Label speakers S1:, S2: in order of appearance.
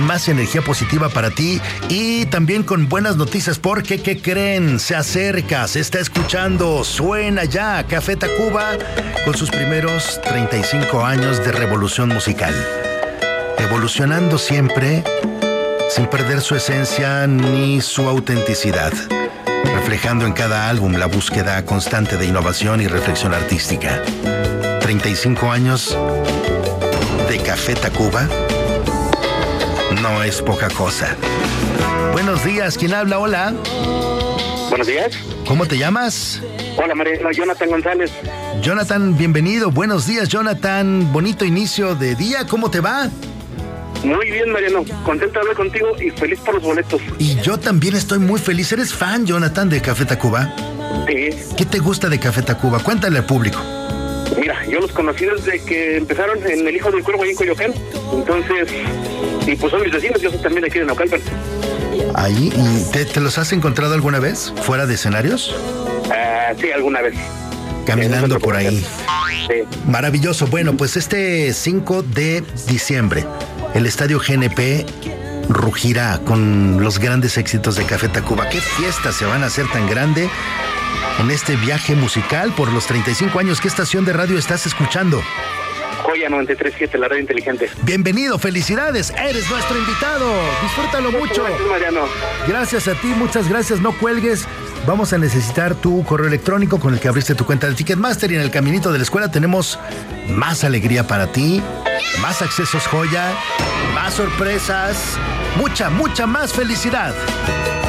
S1: más energía positiva para ti y también con buenas noticias porque, ¿qué creen? Se acerca, se está escuchando, suena ya Café Tacuba con sus primeros 35 años de revolución musical. Evolucionando siempre, sin perder su esencia ni su autenticidad. Reflejando en cada álbum la búsqueda constante de innovación y reflexión artística. 35 años de Café Tacuba no es poca cosa. Buenos días, ¿quién habla? Hola.
S2: Buenos días.
S1: ¿Cómo te llamas?
S2: Hola, Mariano, Jonathan González.
S1: Jonathan, bienvenido. Buenos días, Jonathan. Bonito inicio de día, ¿cómo te va?
S2: Muy bien, Mariano. Contento de hablar contigo y feliz por los boletos.
S1: Y yo también estoy muy feliz. ¿Eres fan, Jonathan, de Café Tacuba?
S2: Sí.
S1: ¿Qué te gusta de Café Tacuba? Cuéntale al público.
S2: Mira, yo los conocí desde que empezaron en El Hijo del Cuervo ahí en Coyoacán. Entonces, y pues son mis vecinos, yo soy también de aquí de Naucalpan.
S1: Ahí, ¿y te los has encontrado alguna vez fuera de escenarios?
S2: Sí, alguna vez.
S1: Caminando por ahí.
S2: Sí.
S1: Maravilloso. Bueno, pues este 5 de diciembre, el Estadio GNP rugirá con los grandes éxitos de Café Tacuba. ¿Qué fiestas se van a hacer tan grande en este viaje musical por los 35 años? ¿Qué estación de radio estás escuchando?
S2: Joya 93.7, la radio inteligente.
S1: Bienvenido, felicidades, eres nuestro invitado. Disfrútalo mucho.
S2: Gracias, Mariano.
S1: Gracias a ti, muchas gracias, no cuelgues. Vamos a necesitar tu correo electrónico con el que abriste tu cuenta de Ticketmaster y en el caminito de la escuela tenemos más alegría para ti, más accesos joya, más sorpresas, mucha más felicidad.